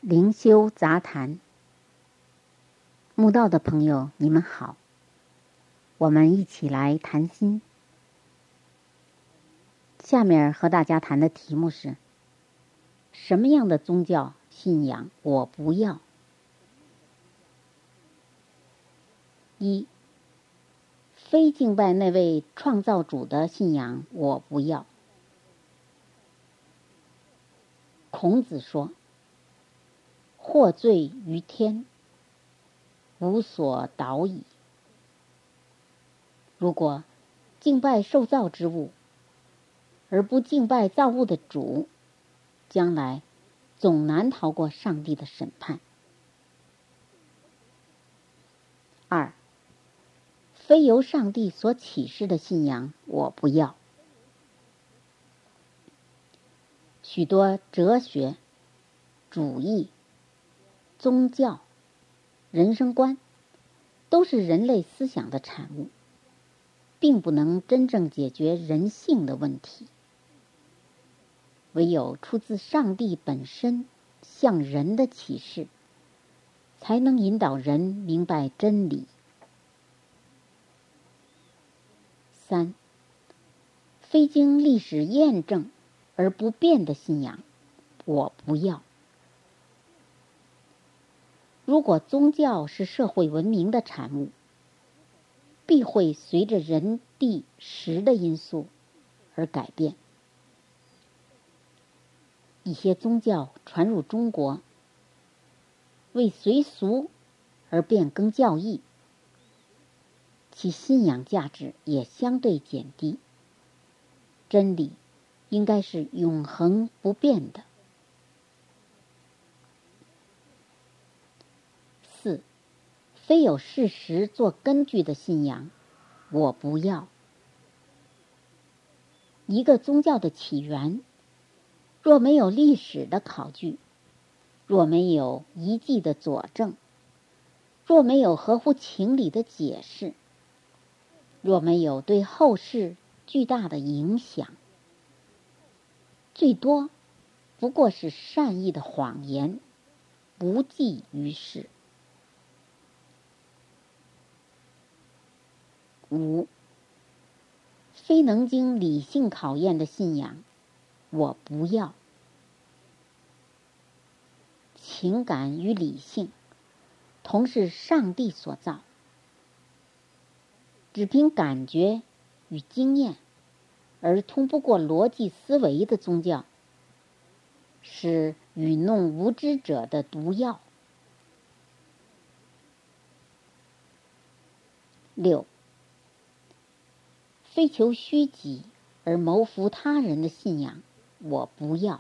灵修杂谈，慕道的朋友，你们好，我们一起来谈心。下面和大家谈的题目是：什么样的宗教信仰我不要？一、非敬拜那位创造主的信仰我不要。孔子说：获罪于天，无所导矣。如果敬拜受造之物，而不敬拜造物的主，将来总难逃过上帝的审判。二、非由上帝所启示的信仰我不要。许多哲学、主义、宗教、人生观都是人类思想的产物，并不能真正解决人性的问题。唯有出自上帝本身向人的启示，才能引导人明白真理。三、非经历史验证而不变的信仰我不要。如果宗教是社会文明的产物，必会随着人、地、时的因素而改变。一些宗教传入中国，为随俗而变更教义，其信仰价值也相对减低。真理应该是永恒不变的。四、非有事实做根据的信仰我不要。一个宗教的起源，若没有历史的考据，若没有遗迹的佐证，若没有合乎情理的解释，若没有对后世巨大的影响，最多不过是善意的谎言，无济于事。五、非能经理性考验的信仰我不要。情感与理性同是上帝所造，只凭感觉与经验而通不过逻辑思维的宗教，是愚弄无知者的毒药。六、非求虚己而谋福他人的信仰我不要。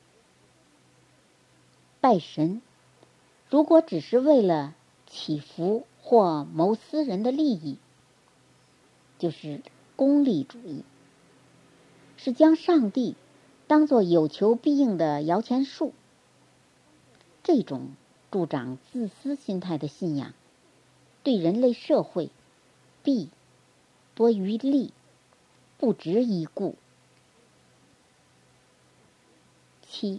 拜神如果只是为了祈福或谋私人的利益，就是功利主义，是将上帝当作有求必应的摇钱树。这种助长自私心态的信仰，对人类社会弊多于利，不值一顾。七、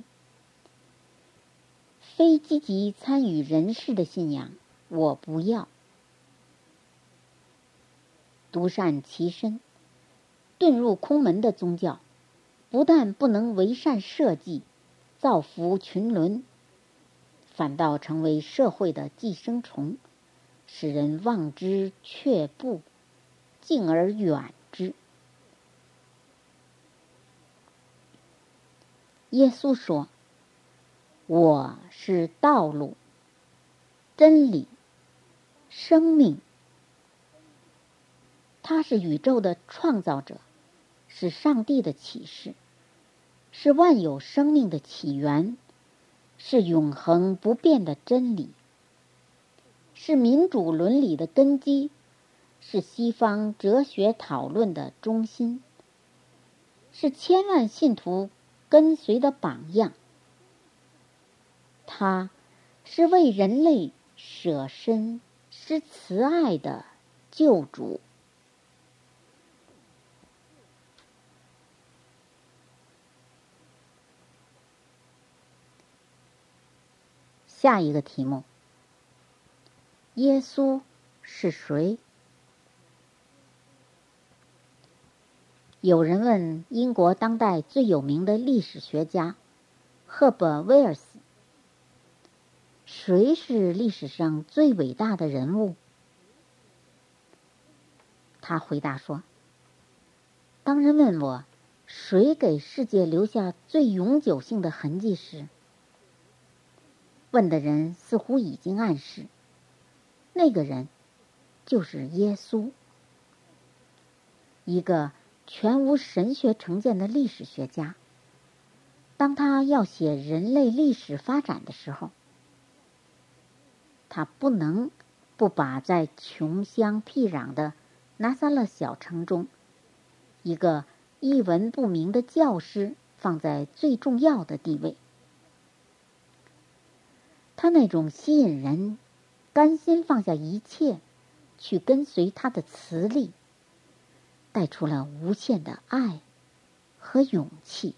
非积极参与人事的信仰我不要。独善其身、遁入空门的宗教，不但不能为善社稷、造福群伦，反倒成为社会的寄生虫，使人望之却步，敬而远之。耶稣说：我是道路、真理、生命。他是宇宙的创造者，是上帝的启示，是万有生命的起源，是永恒不变的真理，是民主伦理的根基，是西方哲学讨论的中心，是千万信徒跟随的榜样。他是为人类舍身施慈爱的救主。 下一个题目：耶稣是谁？有人问英国当代最有名的历史学家赫伯威尔斯，谁是历史上最伟大的人物？他回答说，当人问我谁给世界留下最永久性的痕迹时，问的人似乎已经暗示，那个人就是耶稣，一个全无神学成见的历史学家。当他要写人类历史发展的时候，他不能不把在穷乡僻壤的拿撒勒小城中一个一文不名的教师放在最重要的地位。他那种吸引人甘心放下一切去跟随他的磁力，带出了无限的爱和勇气。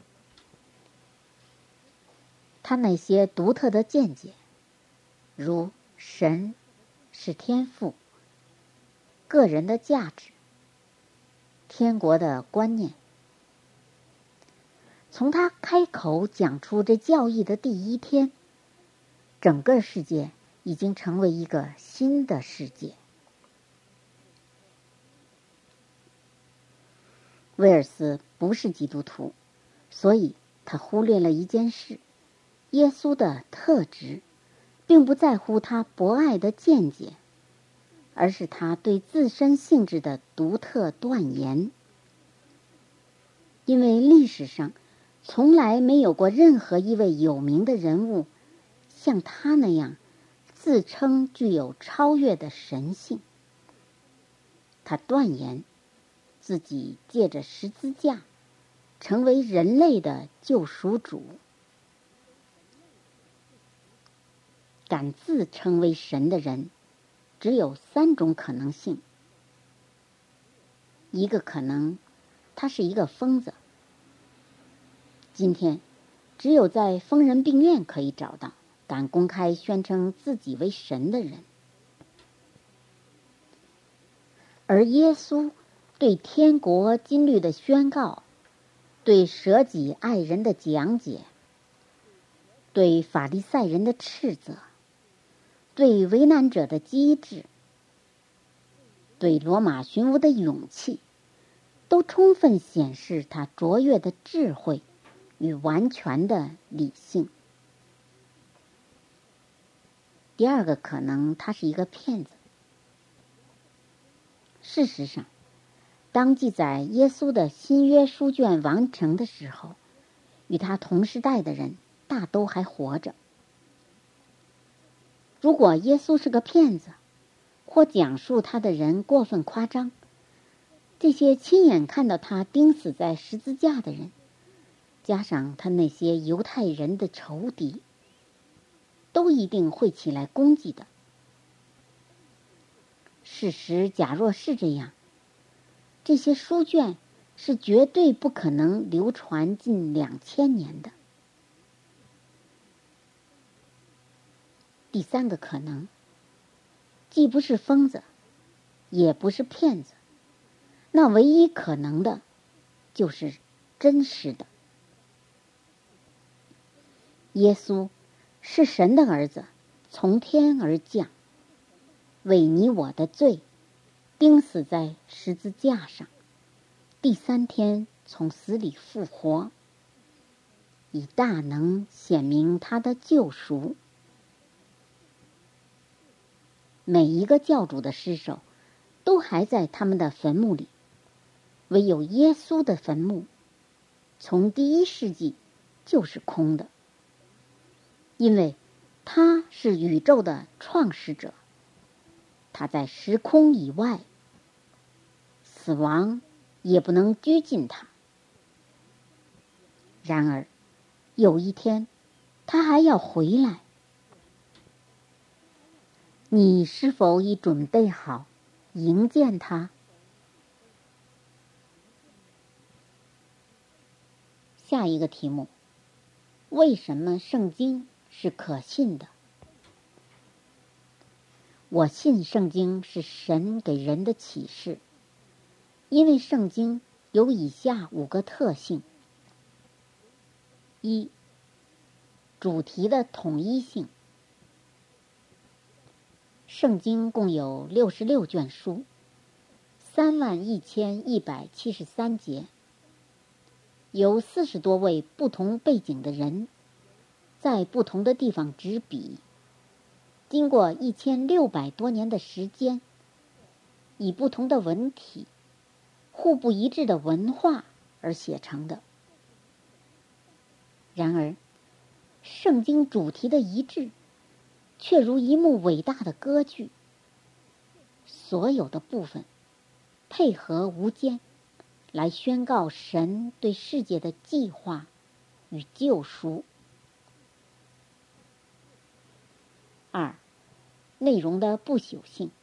他那些独特的见解，如神是天赋、个人的价值、天国的观念，从他开口讲出这教义的第一天，整个世界已经成为一个新的世界。威尔斯不是基督徒，所以他忽略了一件事：耶稣的特质并不在乎他博爱的见解，而是他对自身性质的独特断言。因为历史上从来没有过任何一位有名的人物像他那样自称具有超越的神性。他断言自己借着十字架成为人类的救赎主。敢自称为神的人只有3种可能性。一个可能，他是一个疯子。今天只有在疯人病院可以找到敢公开宣称自己为神的人。而耶稣对天国金律的宣告，对舍己爱人的讲解，对法利赛人的斥责，对为难者的机智，对罗马巡抚的勇气，都充分显示他卓越的智慧与完全的理性。第二个可能，他是一个骗子。事实上，当记载耶稣的新约书卷完成的时候，与他同时代的人大都还活着。如果耶稣是个骗子，或讲述他的人过分夸张，这些亲眼看到他钉死在十字架的人，加上他那些犹太人的仇敌，都一定会起来攻击的。事实假若是这样，这些书卷是绝对不可能流传近2000年的。第三个可能，既不是疯子，也不是骗子，那唯一可能的就是真实的。耶稣是神的儿子，从天而降，为你我的罪钉死在十字架上，第3天从死里复活，以大能显明他的救赎。每一个教主的尸首都还在他们的坟墓里，唯有耶稣的坟墓从第1世纪就是空的，因为他是宇宙的创始者，他在时空以外，死亡也不能拘禁他。然而有一天他还要回来。你是否已准备好迎见他？下一个题目：为什么圣经是可信的？ 我信圣经是神给人的启示，因为圣经有以下5个特性：一、主题的统一性。圣经共有66卷书，31173节，由40多位不同背景的人在不同的地方执笔，经过1600多年的时间，以不同的文体、互不一致的文化而写成的。然而，圣经主题的一致却如一幕伟大的歌剧，所有的部分配合无间，来宣告神对世界的计划与救赎。2、内容的不朽性。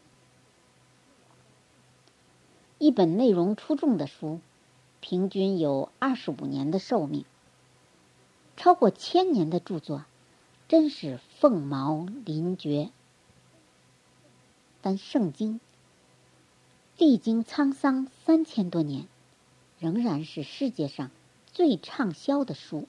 一本内容出众的书，平均有25年的寿命，超过1000年的著作真是凤毛麟角。但圣经历经沧桑3000多年，仍然是世界上最畅销的书。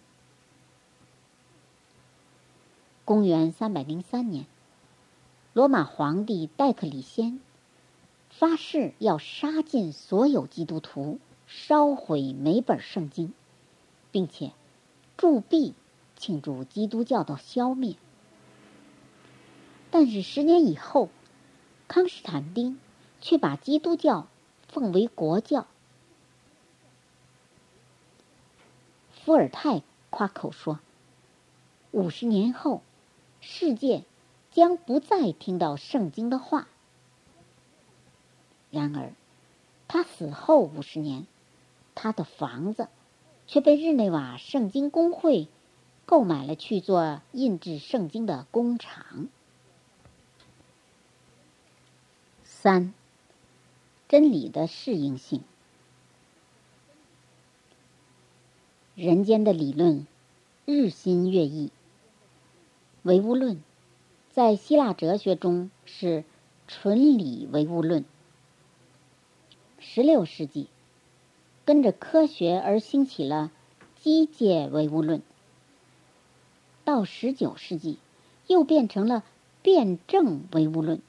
公元303年，罗马皇帝戴克里先发誓要杀尽所有基督徒，烧毁每本圣经，并且铸币庆祝基督教的消灭。但是10年以后，康斯坦丁却把基督教奉为国教。伏尔泰夸口说，50年后，世界将不再听到圣经的话。然而，他死后50年，他的房子却被日内瓦圣经公会购买了，去做印制圣经的工厂。3、真理的适应性。人间的理论日新月异。唯物论在希腊哲学中是纯理唯物论。16世纪，跟着科学而兴起了机械唯物论。到19世纪，又变成了辩证唯物论。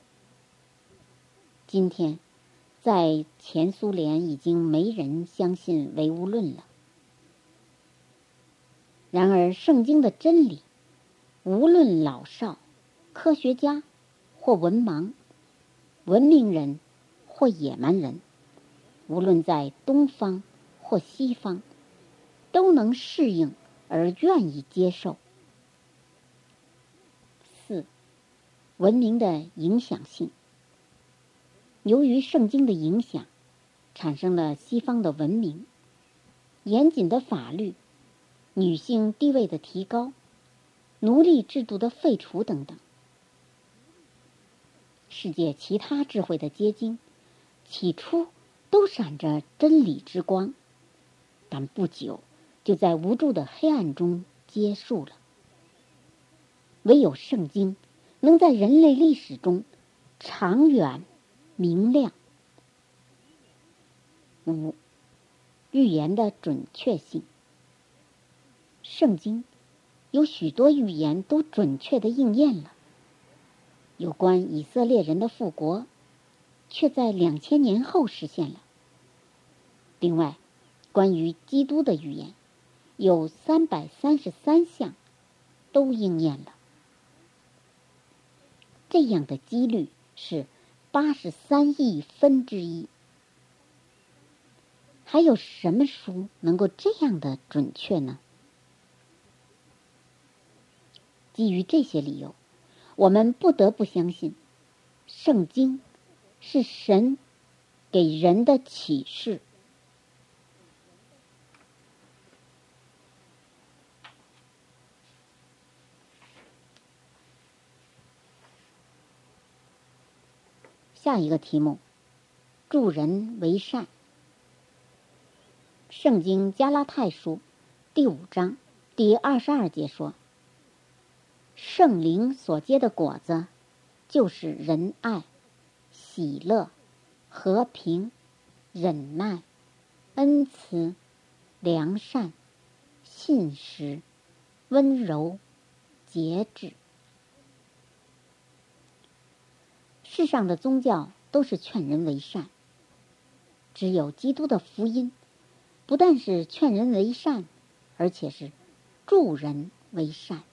今天，在前苏联已经没人相信唯物论了。然而，圣经的真理，无论老少、科学家或文盲、文明人或野蛮人，无论在东方或西方，都能适应而愿意接受。4、文明的影响性。由于圣经的影响，产生了西方的文明，严谨的法律，女性地位的提高，奴隶制度的废除等等。世界其他智慧的结晶，起初都闪着真理之光，但不久就在无助的黑暗中结束了。唯有圣经能在人类历史中长远明亮。5、预言的准确性。圣经有许多预言都准确地应验了。有关以色列人的复国，却在2000年后实现了。另外，关于基督的预言，有333项都应验了。这样的几率是83亿分之一。还有什么书能够这样的准确呢？基于这些理由，我们不得不相信，圣经是神给人的启示。下一个题目，助人为善。圣经加拉太书第5章第22节说，圣灵所结的果子， 就是仁爱、喜乐、和平、忍耐、恩慈、良善、信实、温柔、节制。世上的宗教都是劝人为善，只有基督的福音不但是劝人为善，而且是助人为善。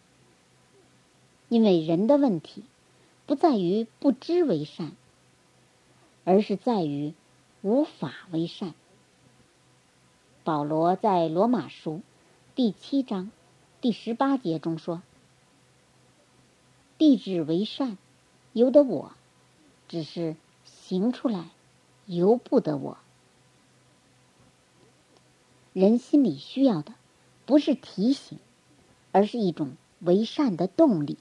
因为人的问题不在于不知为善，而是在于无法为善。保罗在罗马书第7章第18节中说：立志为善，由得我，只是行出来，由不得我。人心里需要的不是提醒，而是一种为善的动力。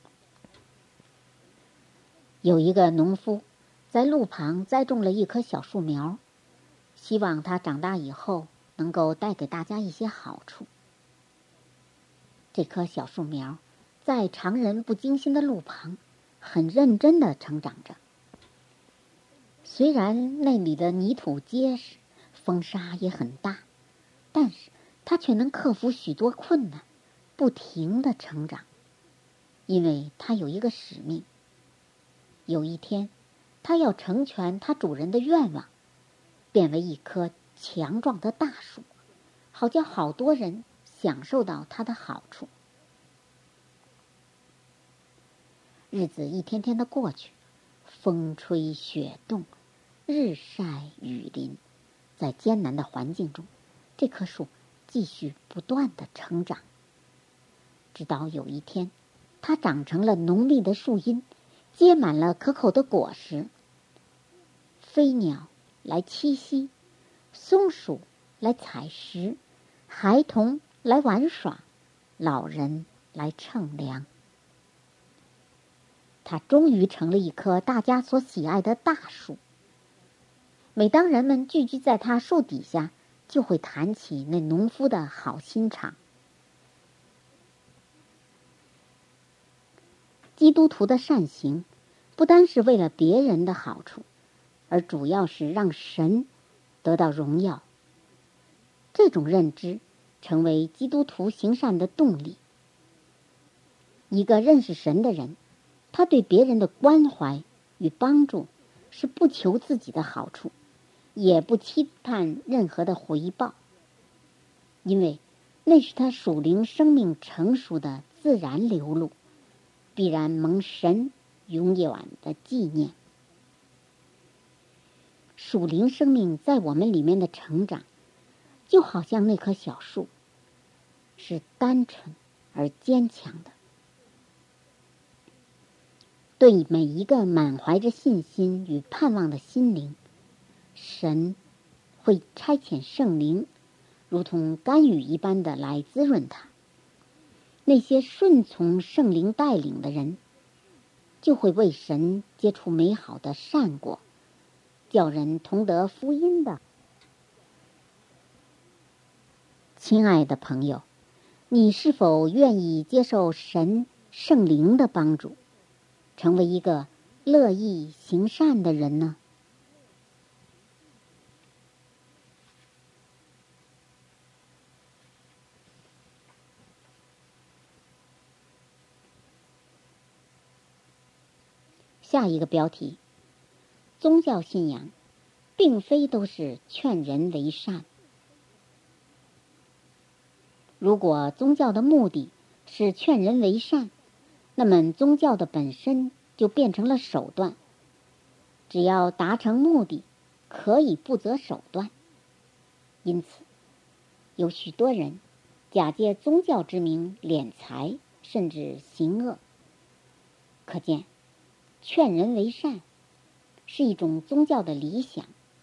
有一个农夫在路旁栽种了一棵小树苗，希望它长大以后能够带给大家一些好处。这棵小树苗在常人不经心的路旁很认真地成长着。虽然那里的泥土结实，风沙也很大，但是它却能克服许多困难，不停地成长，因为它有一个使命。有一天，它要成全它主人的愿望，变为一棵强壮的大树，好叫好多人享受到它的好处。日子一天天的过去，风吹雪冻，日晒雨淋，在艰难的环境中，这棵树继续不断的成长，直到有一天，它长成了浓密的树荫，结满了可口的果实。飞鸟来栖息，松鼠来采食，孩童来玩耍，老人来乘凉。它终于成了一棵大家所喜爱的大树。每当人们聚集在它树底下，就会谈起那农夫的好心肠。基督徒的善行不单是为了别人的好处，而主要是让神得到荣耀。这种认知成为基督徒行善的动力。一个认识神的人，他对别人的关怀与帮助是不求自己的好处，也不期盼任何的回报，因为那是他属灵生命成熟的自然流露，必然蒙神永远的纪念。属灵生命在我们里面的成长，就好像那棵小树，是单纯而坚强的。对每一个满怀着信心与盼望的心灵，神会差遣圣灵，如同甘雨一般的来滋润它。那些顺从圣灵带领的人，就会为神结出美好的善果，叫人同得福音的。亲爱的朋友，你是否愿意接受神圣灵的帮助，成为一个乐意行善的人呢？下一个标题：宗教信仰并非都是劝人为善。如果宗教的目的是劝人为善，那么宗教的本身就变成了手段。只要达成目的，可以不择手段。因此，有许多人假借宗教之名敛财，甚至行恶。可见，劝人为善是一种宗教的理想。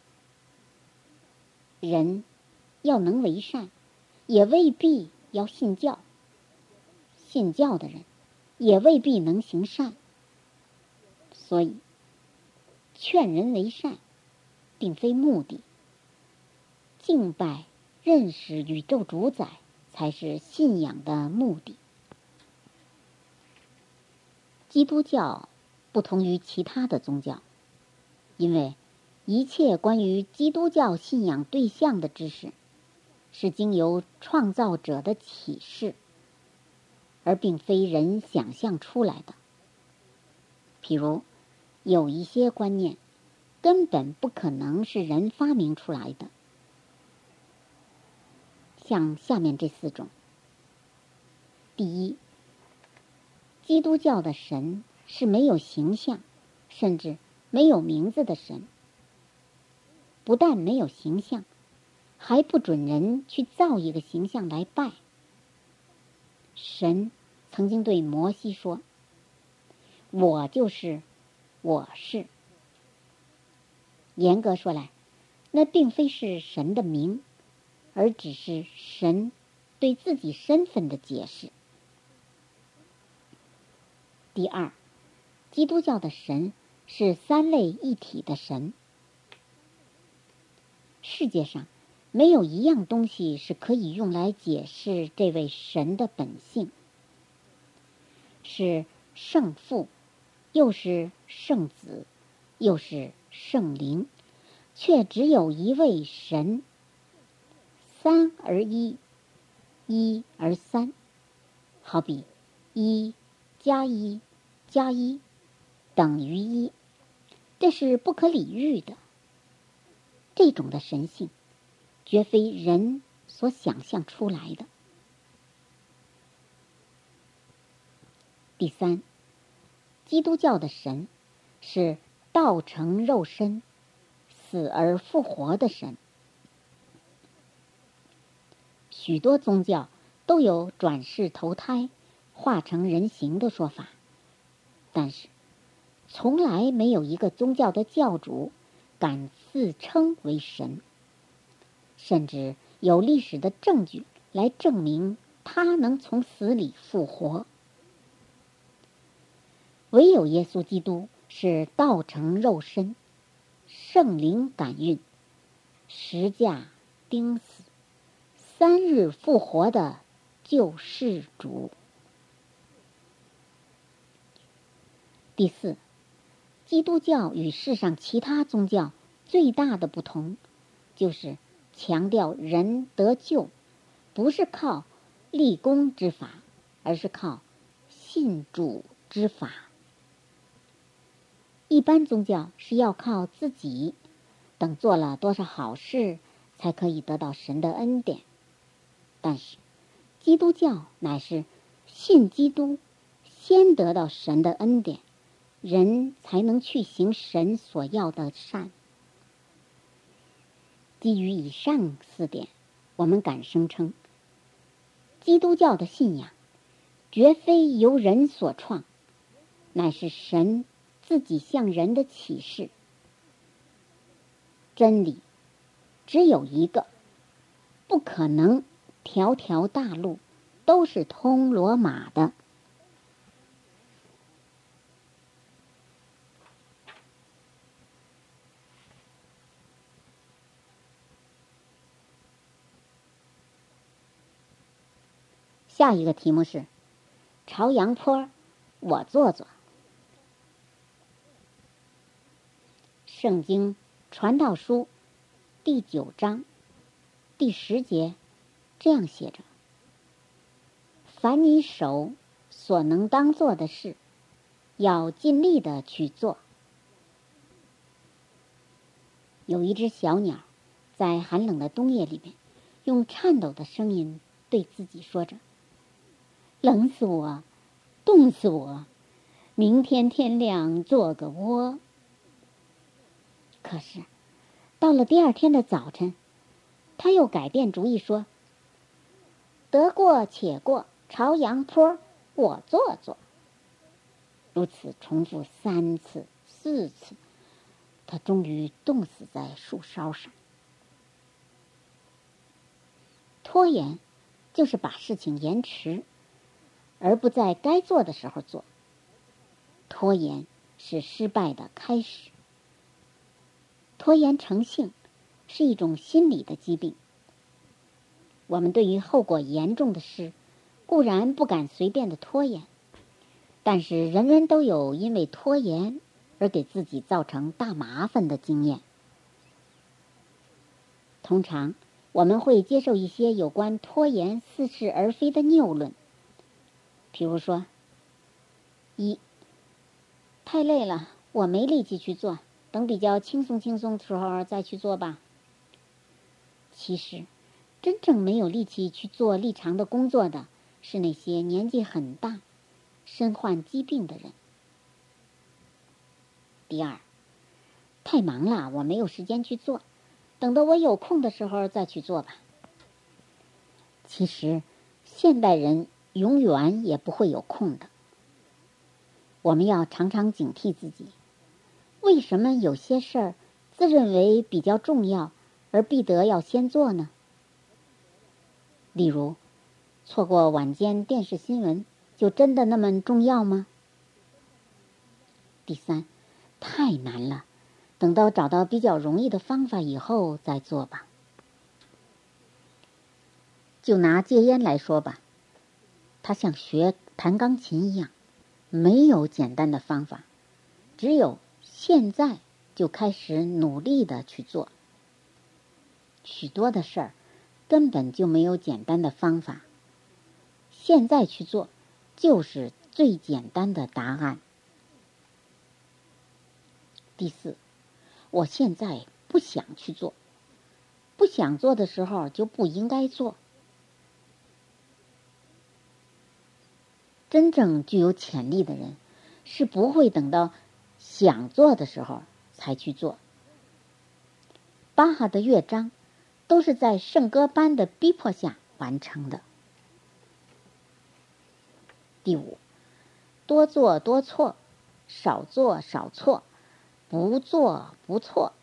人要能为善，也未必要信教；信教的人也未必能行善。所以，劝人为善并非目的，敬拜、认识宇宙主宰才是信仰的目的。基督教不同于其他的宗教，因为一切关于基督教信仰对象的知识是经由创造者的启示，而并非人想象出来的。譬如有一些观念根本不可能是人发明出来的，像下面这4种。第一，基督教的神是没有形象，甚至没有名字的神。不但没有形象，还不准人去造一个形象来拜。神曾经对摩西说：“我就是我是。”严格说来，那并非是神的名，而只是神对自己身份的解释。第二，基督教的神是3位一体的神。世界上没有一样东西是可以用来解释这位神的本性，是圣父，又是圣子，又是圣灵，却只有一位神，3而1，1而3，好比1加1加1等于1，这是不可理喻的。这种的神性绝非人所想象出来的。第三，基督教的神是道成肉身，死而复活的神。许多宗教都有转世投胎、化成人形的说法，但是从来没有一个宗教的教主敢自称为神，甚至有历史的证据来证明他能从死里复活。唯有耶稣基督是道成肉身，圣灵感孕，十架钉死，3日复活的救世主。第四，基督教与世上其他宗教最大的不同，就是强调人得救不是靠立功之法，而是靠信主之法。一般宗教是要靠自己，等做了多少好事才可以得到神的恩典，但是基督教乃是信基督，先得到神的恩典，人才能去行神所要的善。基于以上4点，我们敢声称，基督教的信仰绝非由人所创，乃是神自己向人的启示。真理只有一个，不可能条条大路都是通罗马的。下一个题目是朝阳坡，我坐坐。圣经传道书第9章第10节这样写着：凡你手所能当做的事，要尽力的去做。有一只小鸟在寒冷的冬夜里面，用颤抖的声音对自己说着：冷死我，冻死我，明天天亮做个窝。可是到了第2天的早晨，他又改变主意说：得过且过，朝阳坡，我坐坐。如此重复3次、4次，他终于冻死在树梢上。拖延就是把事情延迟，而不在该做的时候做。拖延是失败的开始。拖延成性是一种心理的疾病。我们对于后果严重的事，固然不敢随便的拖延， 但是人人都有因为拖延而给自己造成大麻烦的经验。通常我们会接受一些有关拖延似是而非的谬论，比如说一，太累了，我没力气去做，等比较轻松的时候再去做吧。其实真正没有力气去做力长的工作的是那些年纪很大、身患疾病的人。第二，太忙了，我没有时间去做，等到我有空的时候再去做吧。其实现代人永远也不会有空的。我们要常常警惕自己，为什么有些事儿自认为比较重要而必得要先做呢？例如，错过晚间电视新闻就真的那么重要吗？第三，太难了，等到找到比较容易的方法以后再做吧。就拿戒烟来说吧，它像学弹钢琴一样，没有简单的方法，只有现在就开始努力的去做。许多的事儿根本就没有简单的方法，现在去做就是最简单的答案。第四，我现在不想去做，不想做的时候就不应该做。真正具有潜力的人是不会等到想做的时候才去做。巴哈的乐章都是在圣歌班的逼迫下完成的。第五，多做多错，少做少错，不做不错。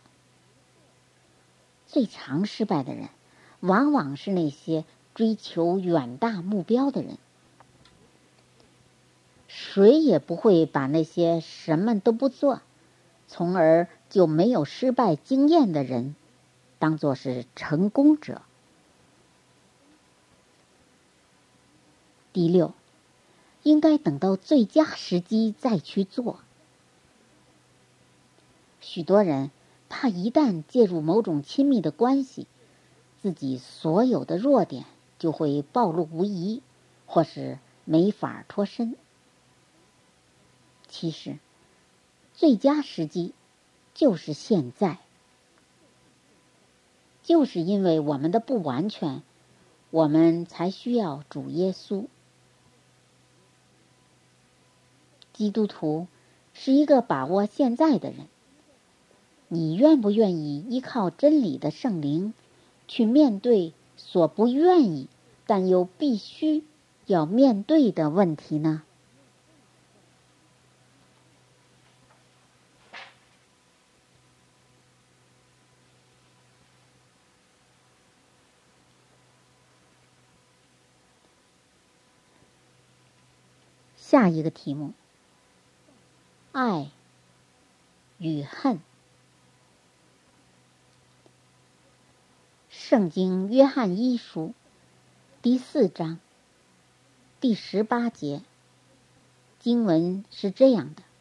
最常失败的人往往是那些追求远大目标的人。谁也不会把那些什么都不做，从而就没有失败经验的人当作是成功者。第六，应该等到最佳时机再去做。许多人怕一旦介入某种亲密的关系，自己所有的弱点就会暴露无遗，或是没法脱身。其实，最佳时机就是现在。就是因为我们的不完全，我们才需要主耶稣。基督徒是一个把握现在的人。你愿不愿意依靠真理的圣灵，去面对所不愿意但又必须要面对的问题呢？下一个题目：爱与恨。圣经约翰一书第4章第18节，经文是这样的：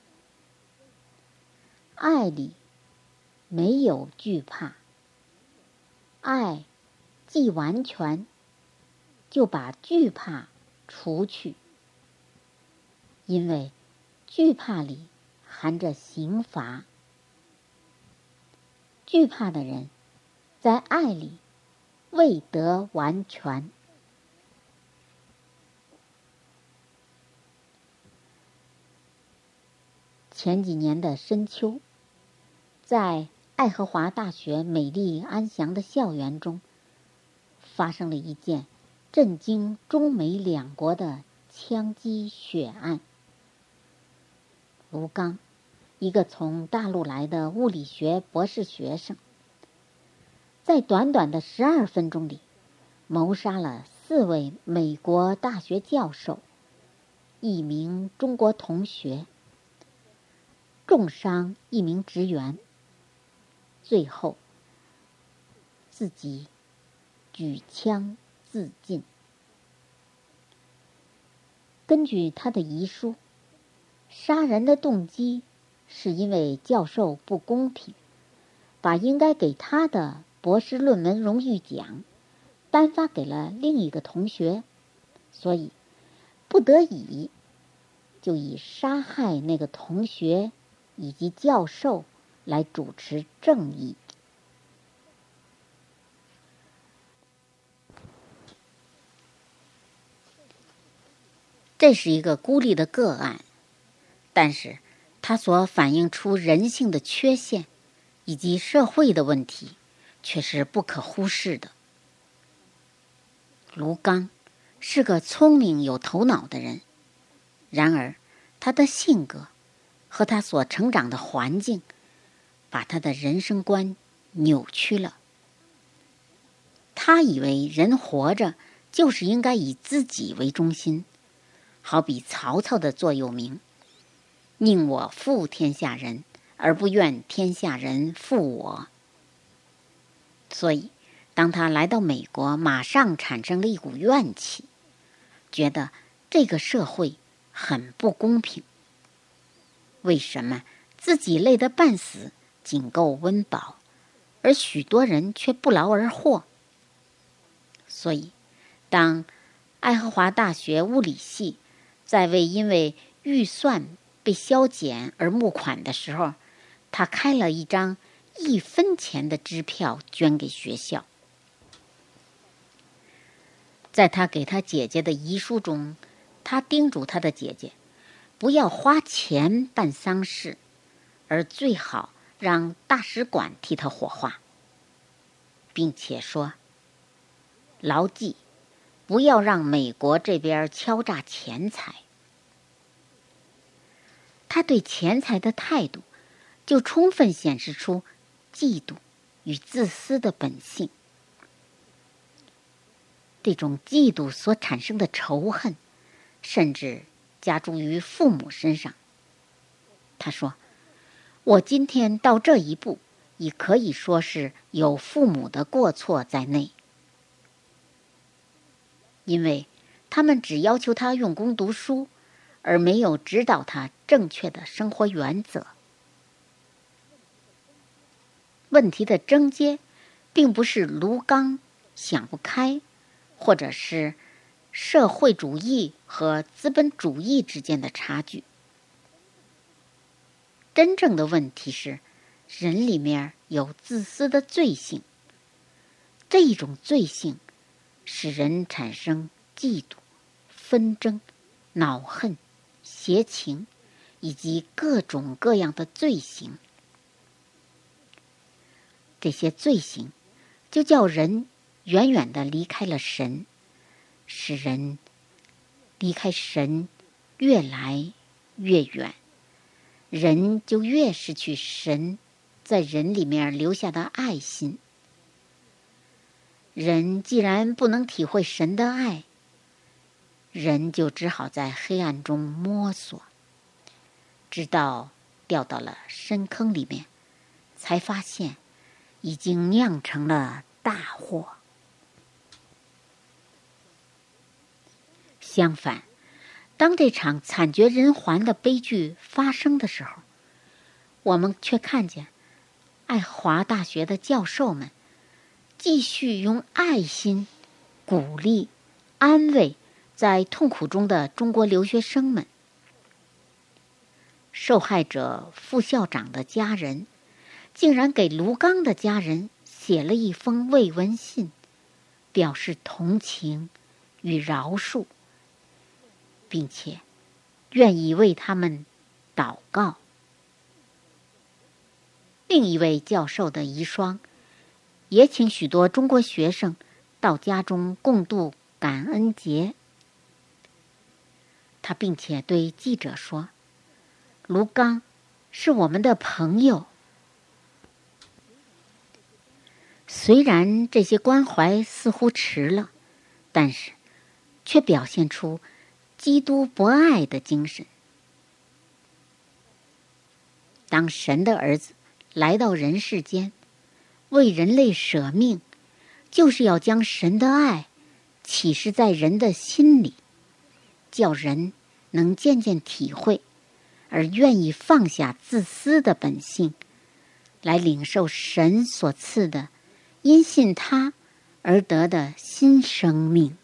爱里没有惧怕，爱既完全，就把惧怕除去，因为惧怕里含着刑罚。惧怕的人在爱里未得完全。前几年的深秋，在爱荷华大学美丽安详的校园中，发生了一件震惊中美两国的枪击血案。卢刚，一个从大陆来的物理学博士学生，在短短的12分钟里，谋杀了4位美国大学教授，1名中国同学，重伤1名职员，最后自己举枪自尽。根据他的遗书， 杀人的动机是因为教授不公平，把应该给他的博士论文荣誉奖颁发给了另一个同学，所以不得已就以杀害那个同学以及教授来主持正义。这是一个孤立的个案，但是它所反映出人性的缺陷以及社会的问题却是不可忽视的。卢刚是个聪明有头脑的人，然而他的性格和他所成长的环境把他的人生观扭曲了。他以为人活着就是应该以自己为中心，好比曹操的座右铭：宁我负天下人，而不愿天下人负我。所以当他来到美国，马上产生了一股怨气，觉得这个社会很不公平。为什么自己累得半死，仅够温饱，而许多人却不劳而获？所以当爱荷华大学物理系在为因为预算被削减而募款的时候，他开了一张1分钱的支票捐给学校。在他给他姐姐的遗书中，他叮嘱他的姐姐不要花钱办丧事，而最好让大使馆替他火化，并且说牢记不要让美国这边敲诈钱财。他对钱财的态度就充分显示出嫉妒与自私的本性。这种嫉妒所产生的仇恨，甚至加诸于父母身上。他说：我今天到这一步，已可以说是有父母的过错在内，因为他们只要求他用功读书，而没有指导他正确的生活原则。问题的症结并不是卢刚想不开，或者是社会主义和资本主义之间的差距。真正的问题是人里面有自私的罪性，这一种罪性使人产生嫉妒、纷争、恼恨、邪情以及各种各样的罪行。这些罪行就叫人远远地离开了神，使人离开神越来越远，人就越失去神在人里面留下的爱心。人既然不能体会神的爱，人就只好在黑暗中摸索，直到掉到了深坑里面，才发现已经酿成了大祸。相反，当这场惨绝人寰的悲剧发生的时候，我们却看见爱荷华大学的教授们继续用爱心鼓励、安慰在痛苦中的中国留学生们。受害者副校长的家人竟然给卢刚的家人写了一封慰问信，表示同情与饶恕，并且愿意为他们祷告。另一位教授的遗孀也请许多中国学生到家中共度感恩节。他并且对记者说：卢刚是我们的朋友。虽然这些关怀似乎迟了，但是却表现出基督博爱的精神。当神的儿子来到人世间，为人类舍命，就是要将神的爱启示在人的心里，叫人能渐渐体会而愿意放下自私的本性，来领受神所赐的因信他而得的新生命。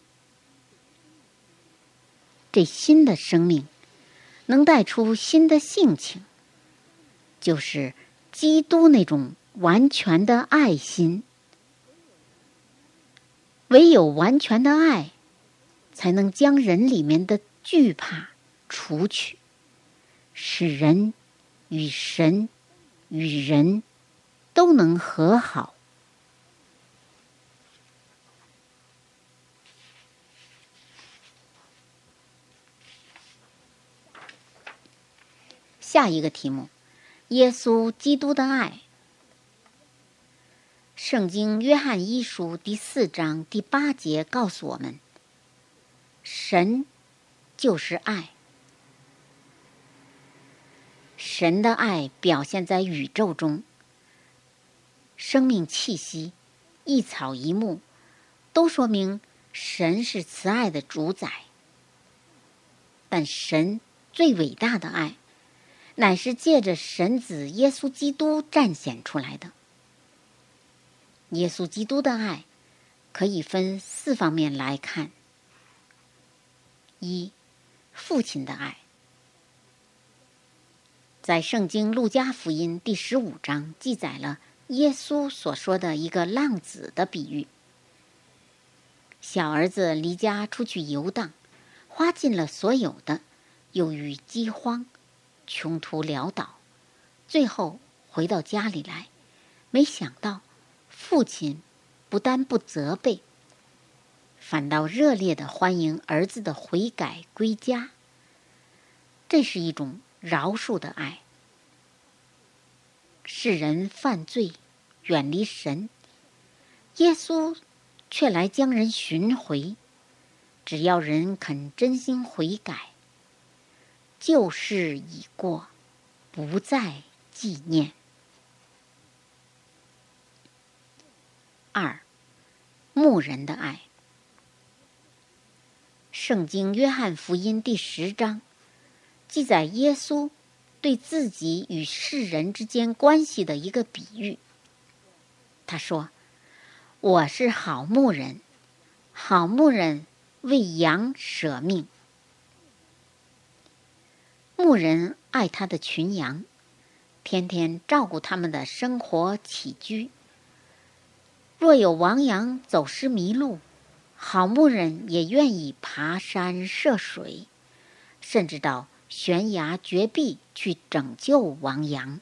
这新的生命能带出新的性情，就是基督那种完全的爱心。唯有完全的爱，才能将人里面的惧怕除去，使人与神与人都能和好。下一个题目：耶稣基督的爱。圣经约翰一书第4章第8节告诉我们，神就是爱。神的爱表现在宇宙中，生命气息、一草一木都说明神是慈爱的主宰。但神最伟大的爱，乃是借着神子耶稣基督彰显出来的。耶稣基督的爱可以分4方面来看。1. 父亲的爱。在圣经路加福音第15章记载了耶稣所说的一个浪子的比喻。小儿子离家出去游荡，花尽了所有的，又遇饥荒，穷途潦倒，最后回到家里来，没想到父亲不但不责备，反倒热烈地欢迎儿子的悔改归家。这是一种饶恕的爱。世人犯罪，远离神，耶稣却来将人寻回。只要人肯真心悔改，旧事已过，不再纪念。2. 牧人的爱。圣经约翰福音第10章记载耶稣对自己与世人之间关系的一个比喻。他说：我是好牧人，好牧人为羊舍命。牧人爱他的群羊，天天照顾他们的生活起居。若有亡羊走失迷路，好牧人也愿意爬山涉水，甚至到悬崖绝壁去拯救亡羊。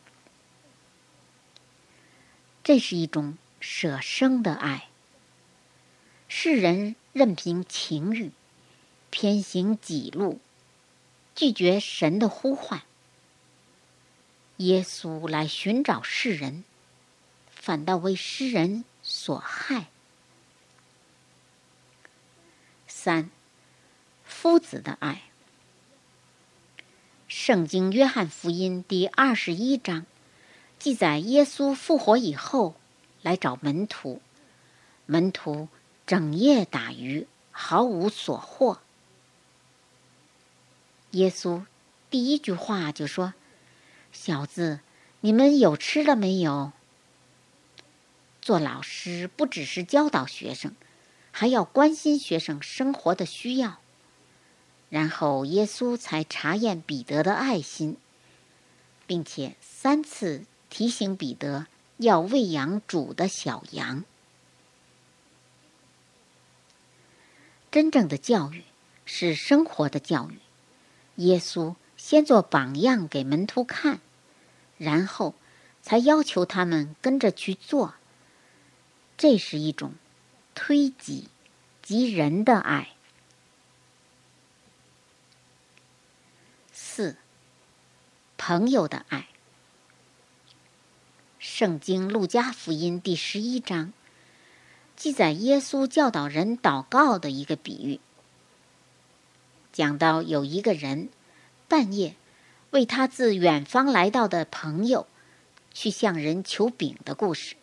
这是一种舍生的爱。世人任凭情欲，偏行己路，拒绝神的呼唤。耶稣来寻找世人，反倒为世人所害。3. 夫子的爱。圣经约翰福音第21章记载耶稣复活以后来找门徒，门徒整夜打鱼，毫无所获。耶稣第一句话就说：小子，你们有吃了没有？做老师不只是教导学生，还要关心学生生活的需要。然后耶稣才查验彼得的爱心，并且3次提醒彼得要喂养主的小羊。真正的教育是生活的教育。耶稣先做榜样给门徒看，然后才要求他们跟着去做。这是一种推己及人的爱。4. 朋友的爱。圣经路加福音第11章记载耶稣教导人祷告的一个比喻，讲到有一个人半夜为他自远方来到的朋友去向人求饼的故事。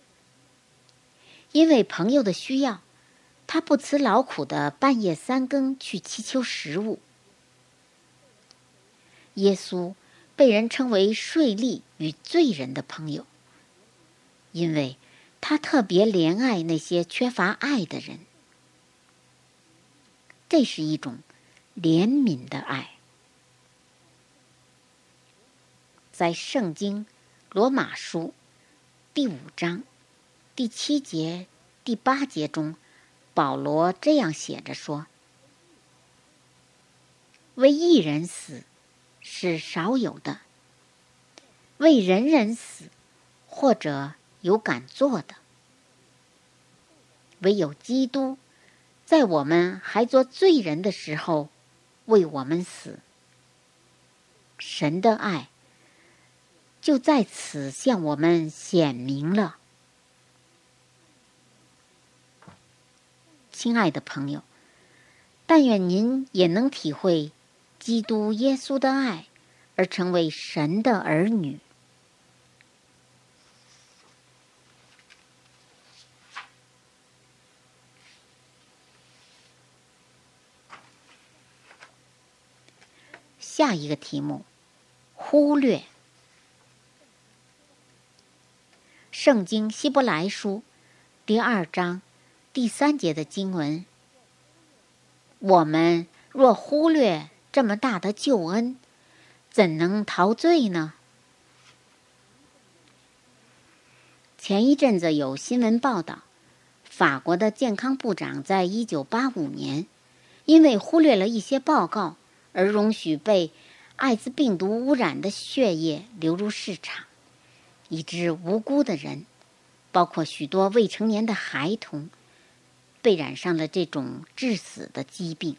因为朋友的需要，他不辞劳苦的半夜3更去祈求食物。 耶稣被人称为税吏与罪人的朋友，因为他特别怜爱那些缺乏爱的人。这是一种怜悯的爱。在圣经罗马书第5章第7节、第8节中，保罗这样写着说：为一人死是少有的，为人人死或者有敢做的，唯有基督在我们还做罪人的时候为我们死。神的爱就在此向我们显明了。亲爱的朋友，但愿您也能体会基督耶稣的爱，而成为神的儿女。下一个题目，忽略。圣经希伯来书第2章第3节的经文：我们若忽略这么大的救恩，怎能逃罪呢？前一阵子有新闻报道，法国的健康部长在1985年因为忽略了一些报告，而容许被艾滋病毒污染的血液流入市场，以致无辜的人，包括许多未成年的孩童，被染上了这种致死的疾病。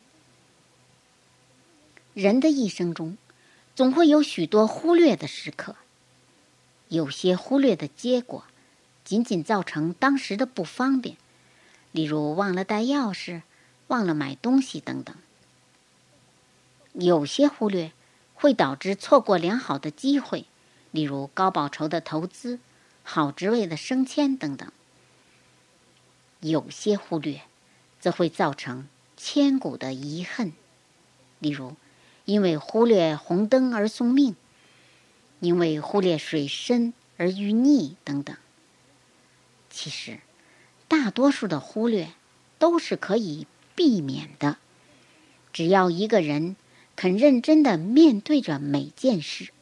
人的一生中，总会有许多忽略的时刻，有些忽略的结果仅仅造成当时的不方便，例如忘了带钥匙、忘了买东西等等。有些忽略会导致错过良好的机会，例如高报酬的投资、好职位的升迁等等。有些忽略则会造成千古的遗恨，例如因为忽略红灯而送命，因为忽略水深而遇溺等等。其实大多数的忽略都是可以避免的，只要一个人肯认真地面对着每件事。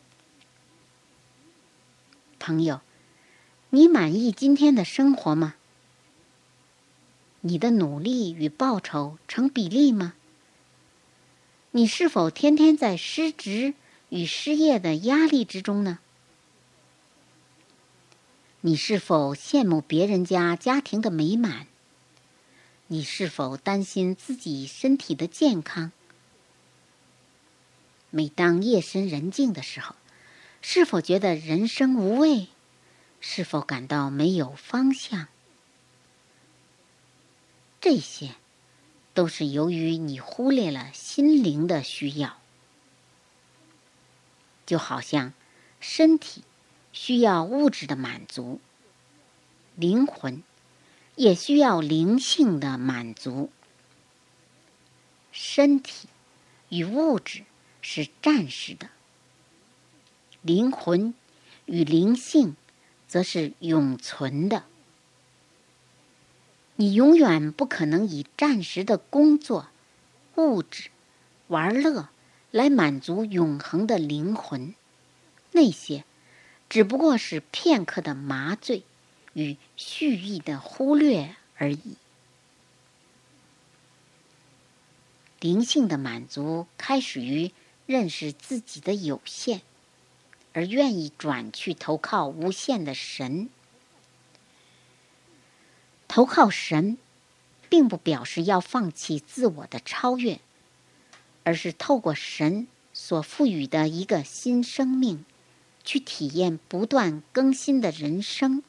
朋友，你满意今天的生活吗？你的努力与报酬成比例吗？你是否天天在失职与失业的压力之中呢？你是否羡慕别人家家庭的美满？你是否担心自己身体的健康？每当夜深人静的时候，是否觉得人生无味？是否感到没有方向？这些都是由于你忽略了心灵的需要。就好像身体需要物质的满足，灵魂也需要灵性的满足。身体与物质是暂时的，灵魂与灵性则是永存的。你永远不可能以暂时的工作、物质、玩乐来满足永恒的灵魂，那些只不过是片刻的麻醉与蓄意的忽略而已。灵性的满足开始于认识自己的有限，而愿意转去投靠无限的神。投靠神并不表示要放弃自我的超越，而是透过神所赋予的一个新生命，去体验不断更新的人生。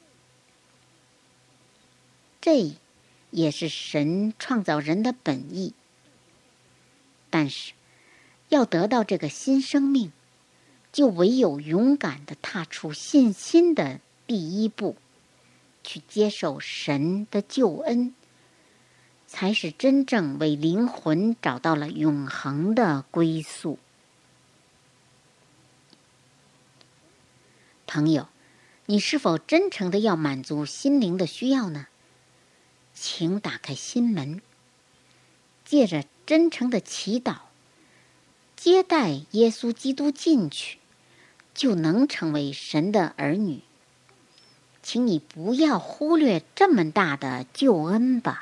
这也是神创造人的本意。但是要得到这个新生命，就唯有勇敢地踏出信心的第一步，去接受神的救恩，才是真正为灵魂找到了永恒的归宿。 朋友，你是否真诚地要满足心灵的需要呢？请打开心门，借着真诚的祈祷，接待耶稣基督进去，就能成为神的儿女。请你不要忽略这么大的救恩吧。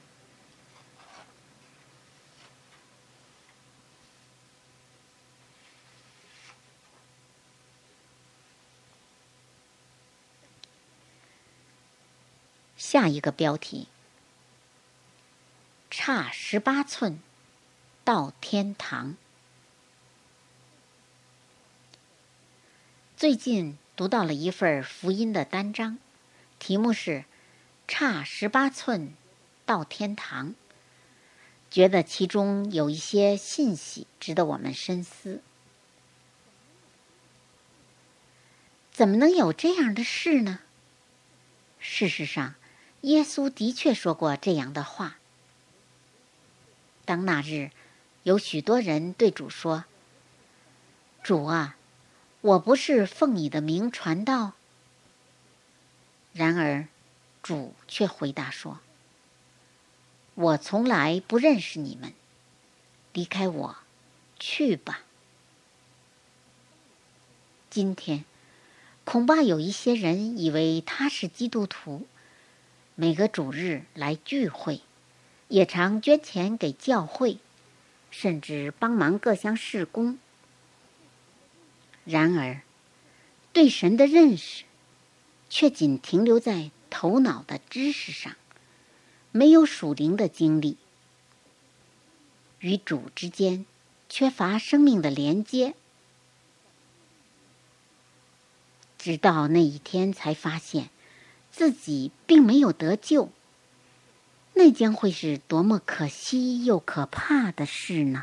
下一个标题：差18寸到天堂。最近读到了一份福音的单章，题目是差18寸到天堂，觉得其中有一些信息值得我们深思。怎么能有这样的事呢？事实上，耶稣的确说过这样的话。当那日，有许多人对主说：“主啊，我不是奉你的名传道。”然而，主却回答说：“我从来不认识你们，离开我，去吧。”今天，恐怕有一些人以为他是基督徒，每个主日来聚会，也常捐钱给教会，甚至帮忙各项事工。然而，对神的认识却仅停留在头脑的知识上，没有属灵的经历，与主之间缺乏生命的连接。直到那一天才发现自己并没有得救，那将会是多么可惜又可怕的事呢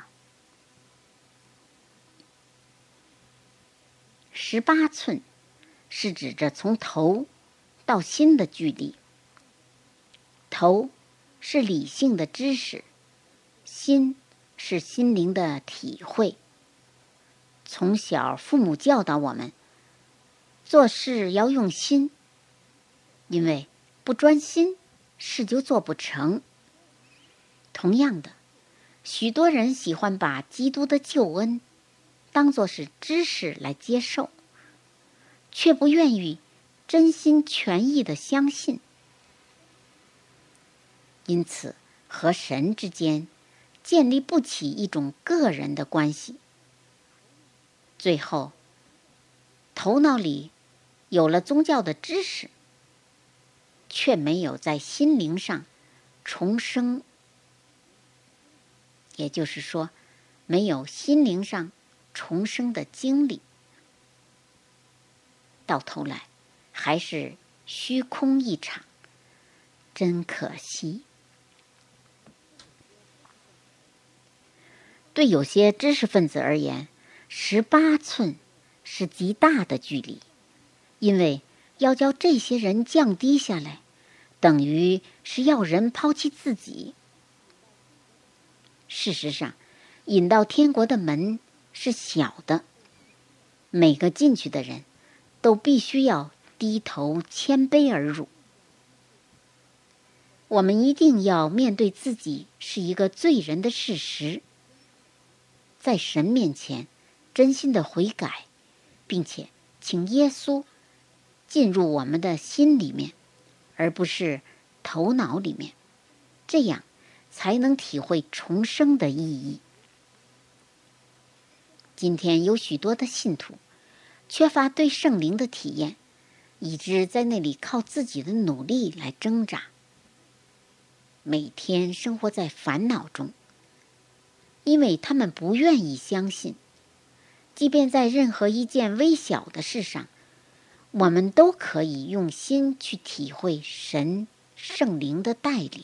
？18寸是指着从头到心的距离。头是理性的知识，心是心灵的体会。从小父母教导我们，做事要用心，因为不专心，事就做不成。同样的，许多人喜欢把基督的救恩当作是知识来接受，却不愿意真心全意地相信。因此，和神之间建立不起一种个人的关系。最后，头脑里有了宗教的知识，却没有在心灵上重生，也就是说，没有心灵上重生的经历，到头来还是虚空一场，真可惜。对有些知识分子而言，18寸是极大的距离，因为要叫这些人降低下来，等于是要人抛弃自己。事实上，引到天国的门是小的，每个进去的人都必须要低头谦卑而入。我们一定要面对自己是一个罪人的事实，在神面前真心的悔改，并且请耶稣进入我们的心里面，而不是头脑里面，这样才能体会重生的意义。今天有许多的信徒缺乏对圣灵的体验，以致在那里靠自己的努力来挣扎，每天生活在烦恼中，因为他们不愿意相信，即便在任何一件微小的事上，我们都可以用心去体会神圣灵的带领。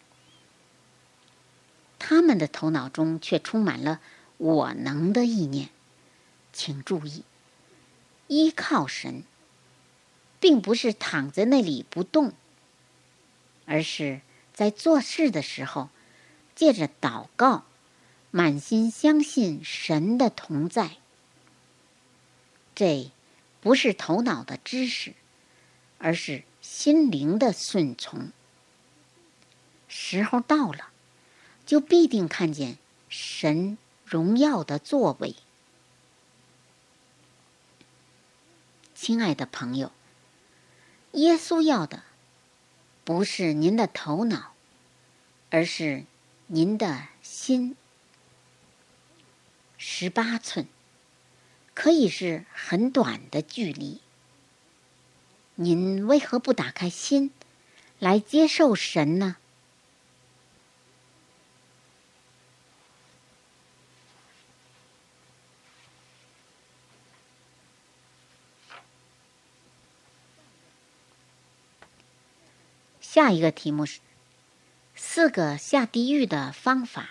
他们的头脑中却充满了我能的意念。请注意，依靠神并不是躺在那里不动，而是在做事的时候借着祷告满心相信神的同在。这不是头脑的知识，而是心灵的顺从。时候到了，就必定看见神荣耀的作为。亲爱的朋友，耶稣要的不是您的头脑，而是您的心。18寸可以是很短的距离，您为何不打开心来接受神呢？下一个题目是4个下地狱的方法。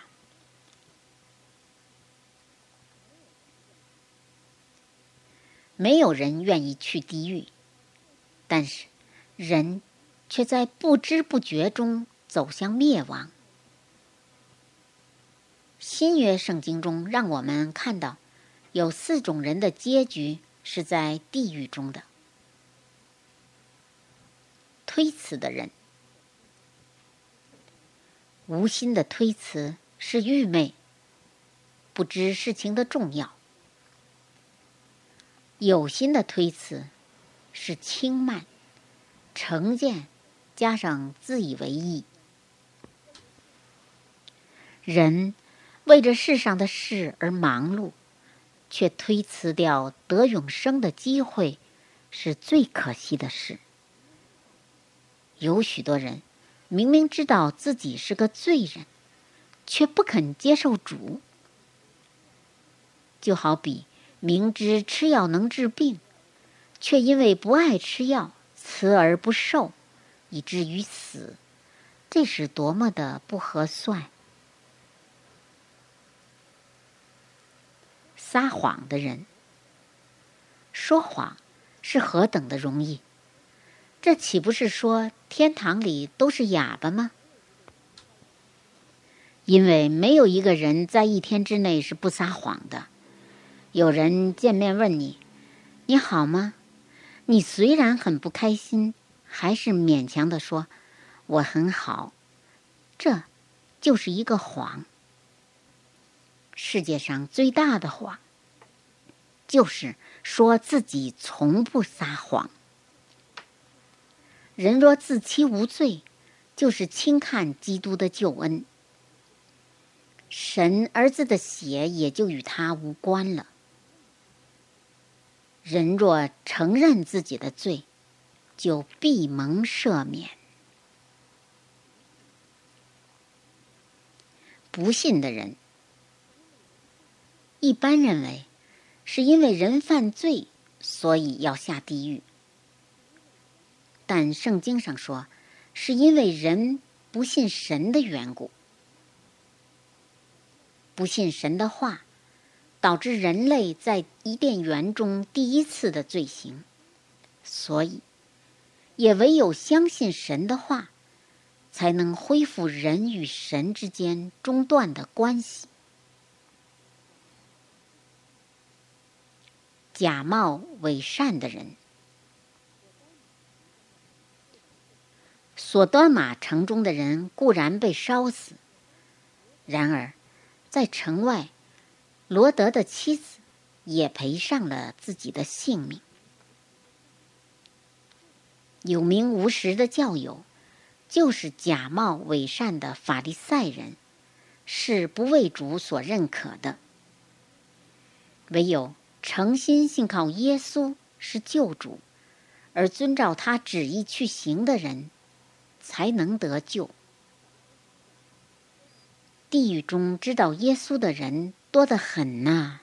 没有人愿意去地狱，但是人却在不知不觉中走向灭亡。新约圣经中让我们看到有4种人的结局是在地狱中的。推辞的人，无心的推辞是愚昧，不知事情的重要；有心的推辞是轻慢、成见加上自以为意。人为着世上的事而忙碌，却推辞掉得永生的机会，是最可惜的事。有许多人明明知道自己是个罪人，却不肯接受主。就好比明知吃药能治病，却因为不爱吃药，辞而不受，以至于死，这是多么的不合算。撒谎的人，说谎是何等的容易，这岂不是说天堂里都是哑巴吗？因为没有一个人在1天之内是不撒谎的。有人见面问你，你好吗？你虽然很不开心，还是勉强地说，我很好。这就是一个谎。世界上最大的谎，就是说自己从不撒谎。人若自欺无罪，就是轻看基督的救恩，神儿子的血也就与他无关了。人若承认自己的罪，就必蒙赦免。不信的人，一般认为是因为人犯罪，所以要下地狱。但圣经上说，是因为人不信神的缘故。不信神的话，导致人类在伊甸园中第1次的罪行，所以也唯有相信神的话，才能恢复人与神之间中断的关系。假冒伪善的人，索多玛城中的人固然被烧死，然而在城外，罗德的妻子也赔上了自己的性命。有名无实的教友，就是假冒伪善的法利赛人，是不为主所认可的。唯有诚心信靠耶稣是救主，而遵照他旨意去行的人，才能得救。地狱中知道耶稣的人多得很呐。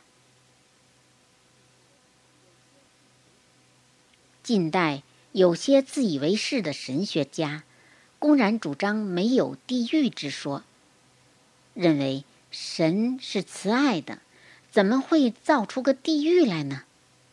近代有些自以为是的神学家，公然主张没有地狱之说，认为神是慈爱的，怎么会造出个地狱来呢？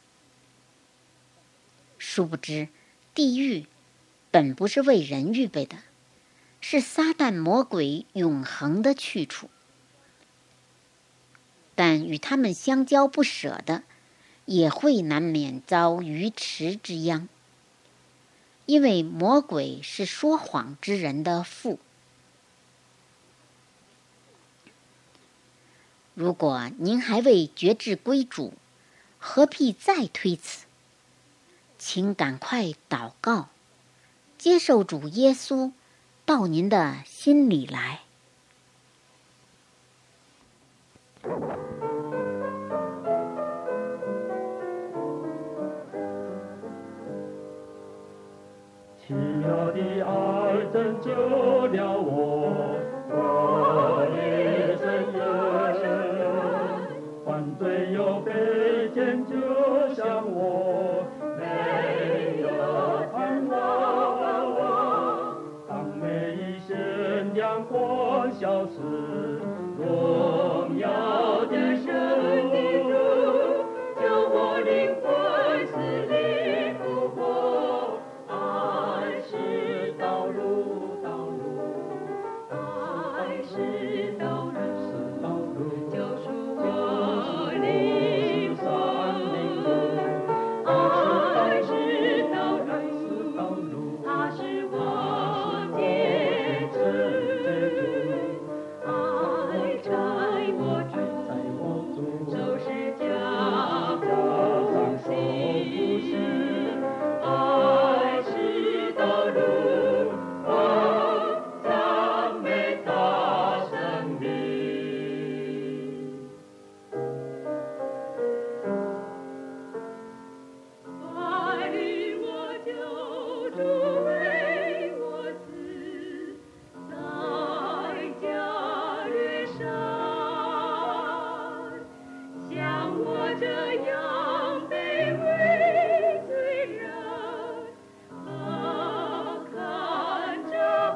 殊不知，地狱本不是为人预备的，是撒旦魔鬼永恒的去处。但与他们相交不舍的， 也会难免遭愚痴之殃，因为魔鬼是说谎之人的父。如果您还未决志归主，何必再推辞？请赶快祷告，接受主耶稣到您的心里来。 奇妙的爱拯救了我的生人，犯罪又被拯救像我没有盼望。当每一线亮光消失，荣耀的主救我灵魂死里复活。爱是道路，爱是道路，救赎我灵魂。爱是道路，它是我解主。爱在我主，受十架受苦心。爱是道路，赞美他生命。爱与我救主为我死，在加略山，像我这样卑微罪人，看着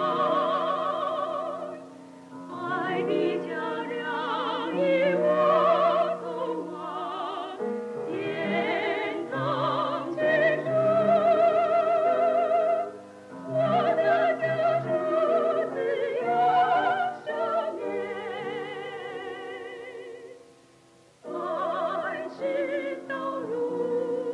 爱的家人与我同往天堂居住，我的救主自由赦免。爱是道路。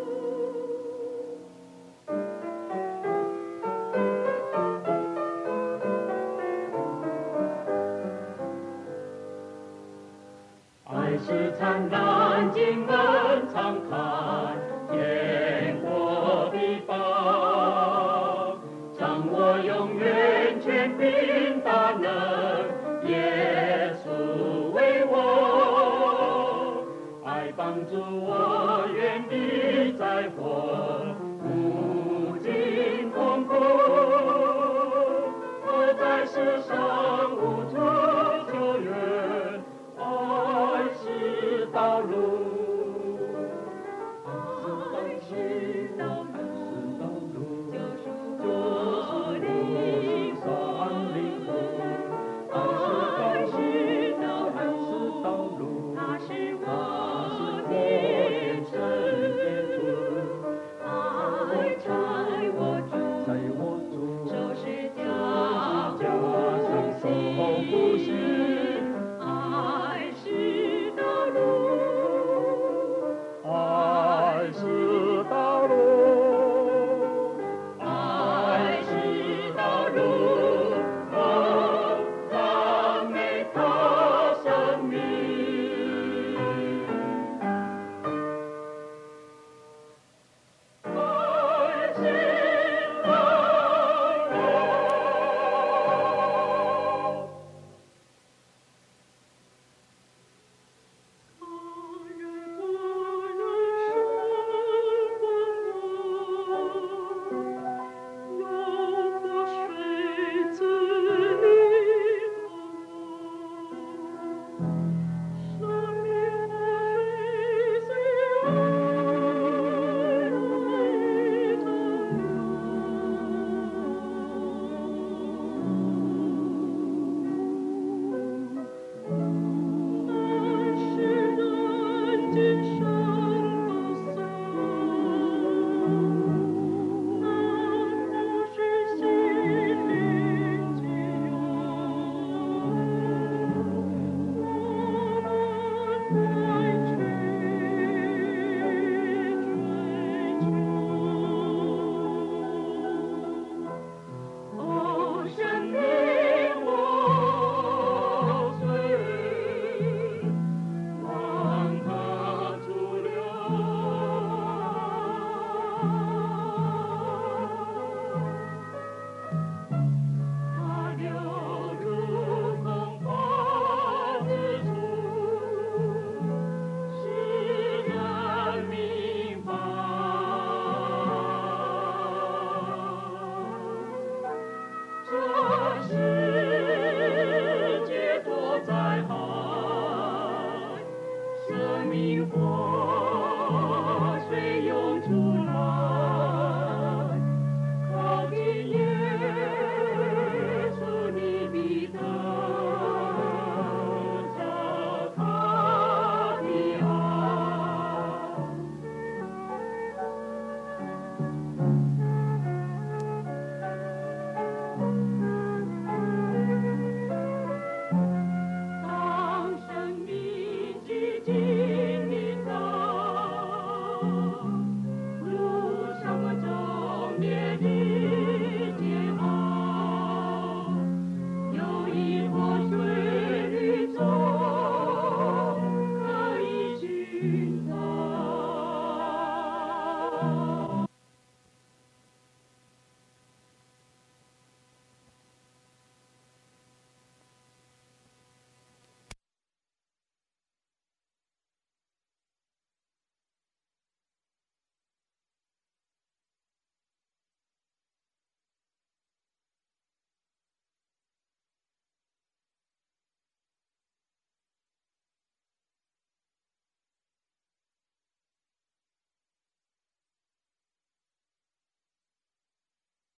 爱是灿烂经纶敞开天国的宝，掌握永远权柄大能，耶稣为我，爱帮助我远离灾祸，无尽痛苦，我在世上无处求援。爱是道路，爱是道路，救赎我灵魂。爱是道路，它是我的主。爱在我主，受十架受苦心。爱是道路， 萤火。